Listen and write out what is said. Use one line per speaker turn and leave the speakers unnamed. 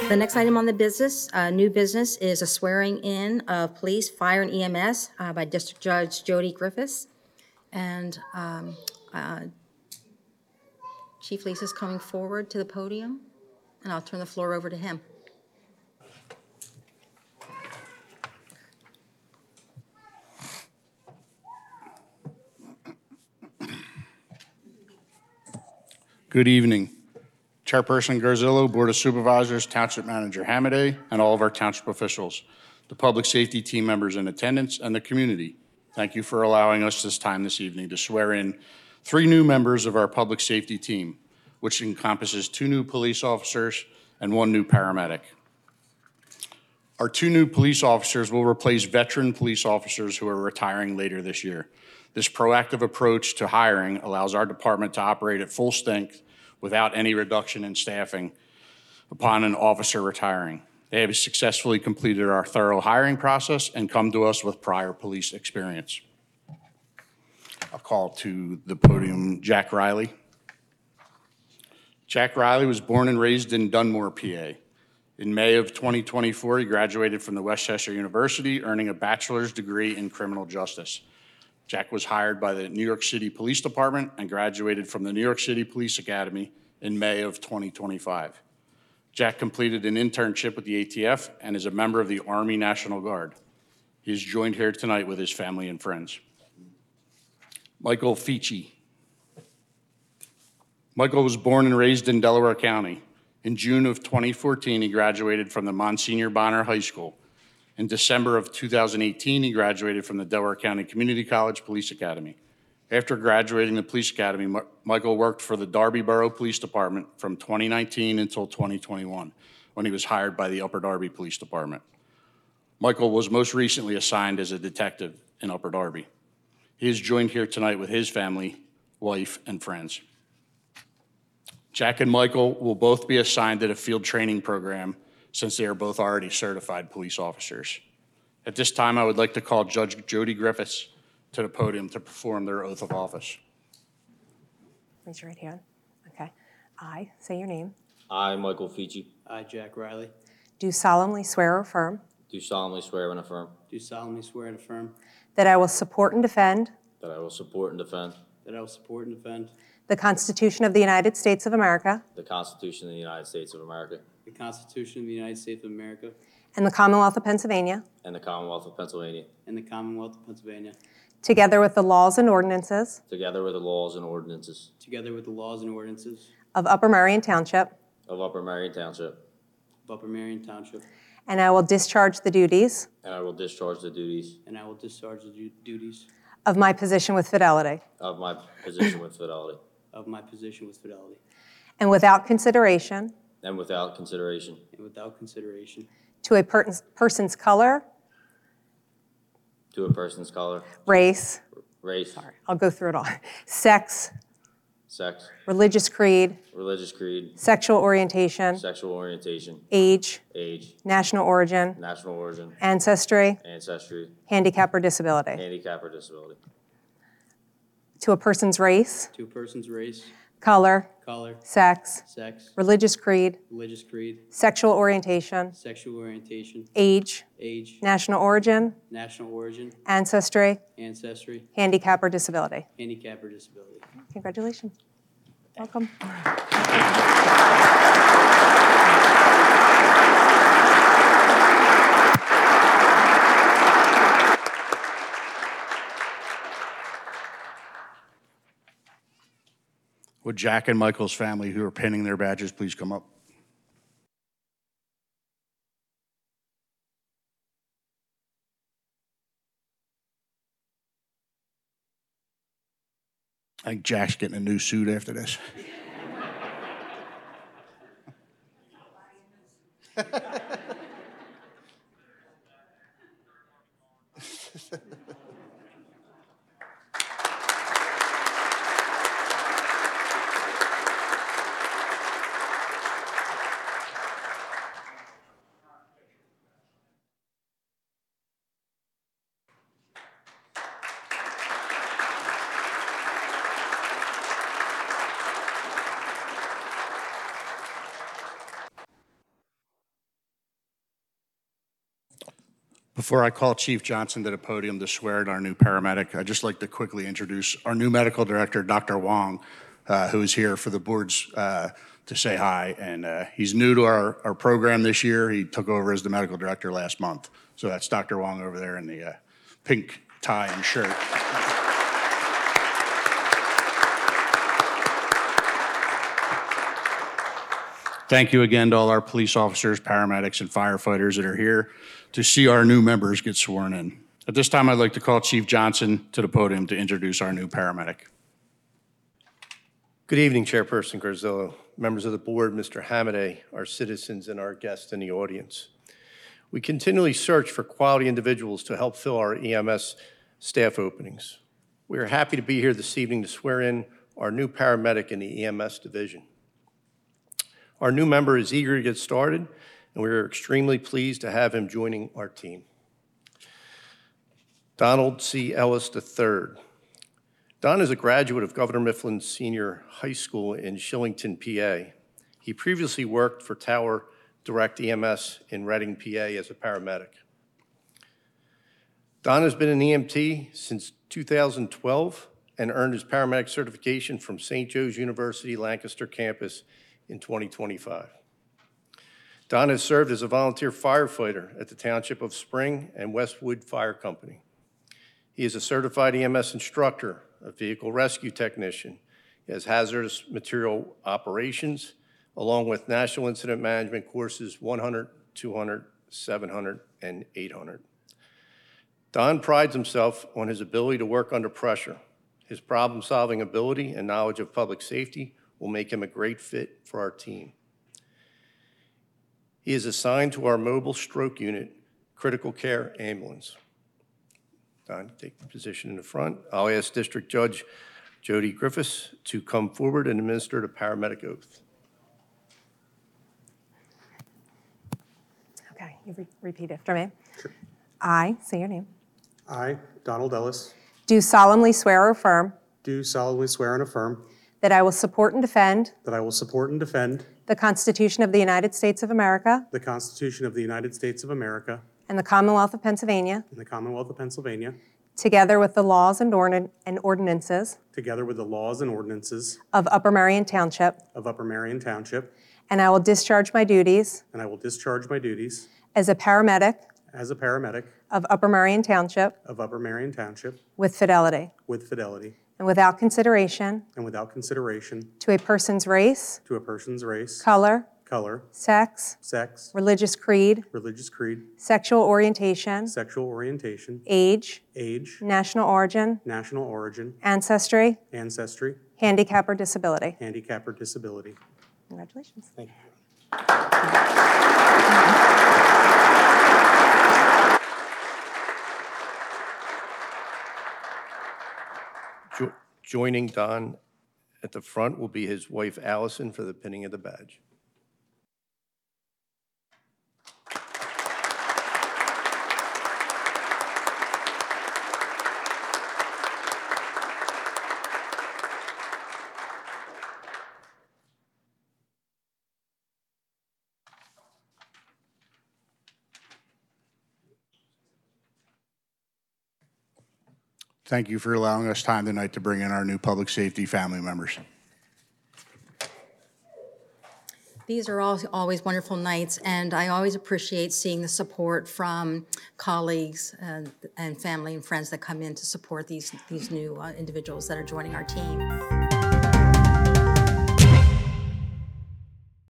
The next item on the new business, is a swearing in of police, fire, and EMS by District Judge Jody Griffiths. And Chief Lisa's coming forward to the podium, and I'll turn the floor over to him.
Good evening. Chairperson Garzillo, Board of Supervisors, Township Manager Hamadeh, and all of our township officials, the public safety team members in attendance, and the community. Thank you for allowing us this time this evening to swear in 3 new members of our public safety team, which encompasses 2 new police officers and 1 new paramedic. Our 2 new police officers will replace veteran police officers who are retiring later this year. This proactive approach to hiring allows our department to operate at full strength without any reduction in staffing upon an officer retiring. They have successfully completed our thorough hiring process and come to us with prior police experience. I'll call to the podium Jack Riley. Jack Riley was born and raised in Dunmore, PA. In May of 2024, he graduated from the Westchester University, earning a bachelor's degree in criminal justice. Jack was hired by the New York City Police Department and graduated from the New York City Police Academy in May of 2025. Jack completed an internship with the ATF and is a member of the Army National Guard. He is joined here tonight with his family and friends. Michael Fici. Michael was born and raised in Delaware County. In June of 2014, he graduated from the Monsignor Bonner High School. In December of 2018, he graduated from the Delaware County Community College Police Academy. After graduating the police academy, Michael worked for the Darby Borough Police Department from 2019 until 2021, when he was hired by the Upper Darby Police Department. Michael was most recently assigned as a detective in Upper Darby. He is joined here tonight with his family, wife, and friends. Jack and Michael will both be assigned at a field training program since they are both already certified police officers. At this time, I would like to call Judge Jody Griffiths to the podium to perform their oath of office.
Raise your right hand. Okay. I, say your name,
I, Michael Fici,
I, Jack Riley,
do solemnly swear or affirm
do solemnly swear and affirm
do solemnly swear and affirm
that I will support and defend
that I will support and defend
that I will support and defend
the Constitution of the United States of America
the Constitution of the United States of America
the Constitution of the United States of America
and the Commonwealth of Pennsylvania,
and the Commonwealth of Pennsylvania,
and the Commonwealth of Pennsylvania,
together with the laws and ordinances
together with the laws and ordinances
together with the laws and ordinances
of Upper Merion Township,
of Upper Merion Township,
of Upper Merion Township,
and I will discharge the duties
and I will discharge the duties
and I will discharge the duties
of my position with fidelity
of my position with fidelity
of my position with fidelity
and without consideration
and without consideration
to a person's color,
to a person's color,
race,
race,
I'll go through it all, sex,
sex,
religious creed, sexual orientation, age, national origin, ancestry, handicap or disability. To a person's race, color, sex, religious creed, sexual orientation, age, national origin, ancestry, handicap or disability. Congratulations. Welcome.
Would Jack and Michael's family, who are pinning their badges, please come up? I think Jack's getting a new suit after this. Before I call Chief Johnson to the podium to swear in our new paramedic, I'd just like to quickly introduce our new medical director, Dr. Wong, who is here for the boards to say hi. And he's new to our program this year. He took over as the medical director last month. So that's Dr. Wong over there in the pink tie and shirt. Thank you again to all our police officers, paramedics, and firefighters that are here to see our new members get sworn in. At this time, I'd like to call Chief Johnson to the podium to introduce our new paramedic.
Good evening, Chairperson Garzillo, members of the board, Mr. Hamadeh, our citizens, and our guests in the audience. We continually search for quality individuals to help fill our EMS staff openings. We are happy to be here this evening to swear in our new paramedic in the EMS division. Our new member is eager to get started, and we are extremely pleased to have him joining our team. Donald C. Ellis III. Don is a graduate of Governor Mifflin Senior High School in Shillington, PA. He previously worked for Tower Direct EMS in Reading, PA as a paramedic. Don has been an EMT since 2012 and earned his paramedic certification from St. Joe's University Lancaster campus in 2025. Don has served as a volunteer firefighter at the Township of Spring and Westwood Fire Company. He is a certified EMS instructor, a vehicle rescue technician. He has hazardous material operations, along with National Incident Management courses 100, 200, 700, and 800. Don prides himself on his ability to work under pressure. His problem-solving ability and knowledge of public safety will make him a great fit for our team. He is assigned to our mobile stroke unit, critical care ambulance. Don, take the position in the front. I'll ask District Judge Jody Griffiths to come forward and administer the paramedic oath.
Okay, you repeat after me. Sure. I, say your name,
I, Donald Ellis,
do solemnly swear or affirm
do solemnly swear and affirm
that I will support and defend
that I will support and defend
the Constitution of the United States of America
the Constitution of the United States of America
and the Commonwealth of Pennsylvania,
and the Commonwealth of Pennsylvania,
together with the laws and ordinances
together with the laws and ordinances
of Upper Merion Township,
of Upper Merion Township,
and I will discharge my duties
and I will discharge my duties
as a paramedic
as a paramedic
of Upper Merion Township
of Upper Merion Township
with fidelity
with fidelity
and without consideration
and without consideration
to a person's race,
to a person's race,
color,
color,
sex,
sex,
religious creed,
religious creed,
sexual orientation,
sexual orientation,
age,
age,
national origin,
national origin,
ancestry,
ancestry,
handicap, or disability.
handicap, or disability.
Congratulations.
Thank you.
Joining Don at the front will be his wife, Allison, for the pinning of the badge.
Thank you for allowing us time tonight to bring in our new public safety family members.
These are always wonderful nights, and I always appreciate seeing the support from colleagues and family and friends that come in to support these new individuals that are joining our team.